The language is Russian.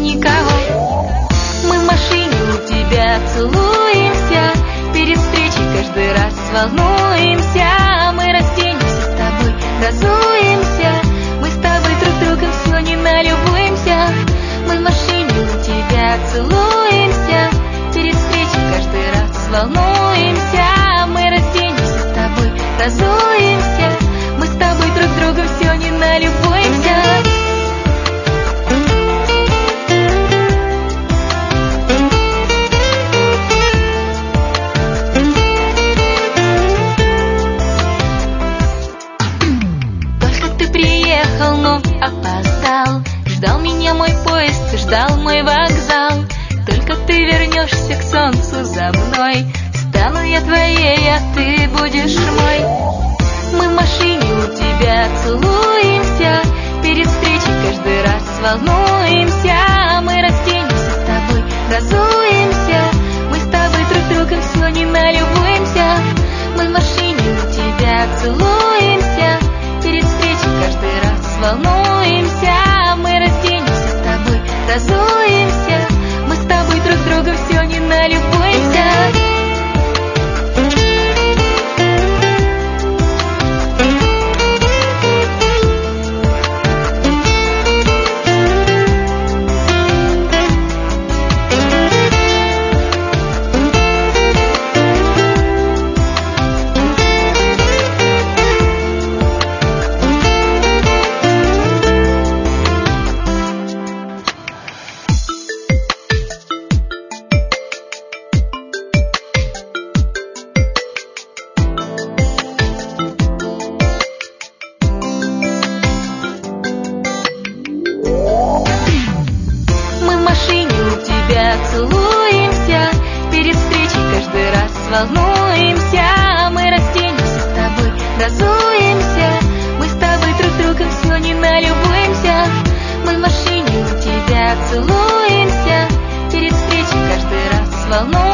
никого. Мы в машине у тебя целуемся, перед встречей каждый раз волнуемся. Мы разденемся с тобой, разуемся, мы с тобой друг другом все не налюбуемся. Мы в машине у тебя целуемся, перед встречей каждый раз волнуемся. Мы разденемся с тобой, разуемся, мы с тобой друг другом все не налюбуемся. Но опоздал, ждал меня мой поезд, ждал мой вокзал. Только ты вернешься к солнцу за мной, стану я твоей, а ты будешь мой. Мы в машине у тебя целуемся, перед встречей каждый раз волнуемся. Мы разденемся с тобой, разуемся, мы с тобой друг другом все не налюбуемся. Мы в машине у тебя целуемся, перед встречей каждый раз волнуемся. Мы разденемся с тобой, разуемся, мы с тобой друг другом все не налюбуемся. Целуемся, перед встречей каждый раз волнуемся. Мы разденемся с тобой, разуемся, мы с тобой друг другом все не налюбуемся. Мы в машине у тебя целуемся, перед встречей каждый раз волнуемся.